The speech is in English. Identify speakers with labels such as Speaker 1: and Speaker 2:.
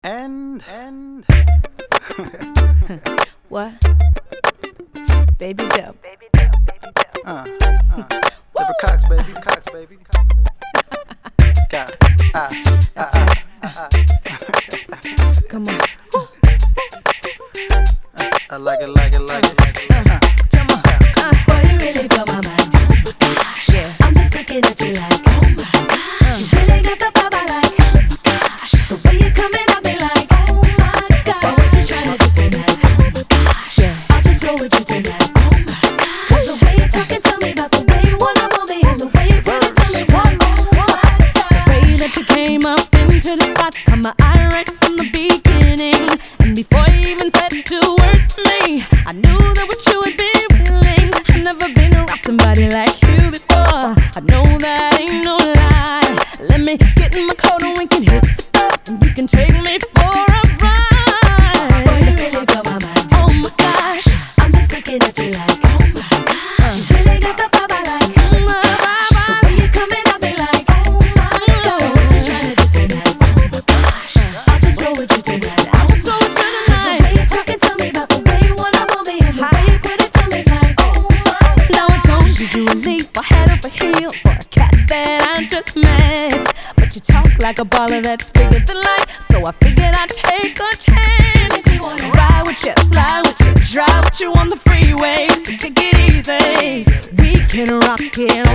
Speaker 1: And
Speaker 2: What? Baby Dub.
Speaker 1: Deborah Cox, baby. God.
Speaker 2: That's right. Come on.
Speaker 1: I like it.
Speaker 2: Come on.
Speaker 3: Boy, you really blow my mind.
Speaker 2: Yeah.
Speaker 3: I'm just looking at you like, oh my gosh. You really got the vibe I like, oh my gosh. The way you come in, I be like, oh my gosh. So what you tryna do tonight? Oh my gosh.
Speaker 2: Yeah.
Speaker 3: I'll just go with you tonight. Oh my gosh. 'Cause the way you're talking to me about the way you wanna move me and the way you put it to me, like, oh my gosh.
Speaker 2: The way that you came up into the spot caught my eye right from the beginning. And before you even said 2 words to me, I knew that what you would be willing. I've never been around somebody like you before. I know that ain't no lie. Let me get in my coat and we can hit the floor, and you can take me for a ride.
Speaker 3: Boy, you really blow my mind.
Speaker 2: Oh my gosh.
Speaker 3: I'm just looking at you like, oh my gosh. You really got the vibe I like, oh my gosh. The way you come in, I be like, oh my gosh. So what you tryna do tonight? Oh my gosh. I'll just go with you tonight. I was
Speaker 2: So what you
Speaker 3: 'cause the
Speaker 2: tonight?
Speaker 3: way you're talking to me about the way you wanna move me and the way you put it to me, it's like, oh my
Speaker 2: Now I told you you would leave for head over heels for a cat that I just met. But you talk like a baller that's bigger than life, so I figured I'd take a chance. Ride with you, slide with you, drive with you on the freeway, so take it easy. We can rock it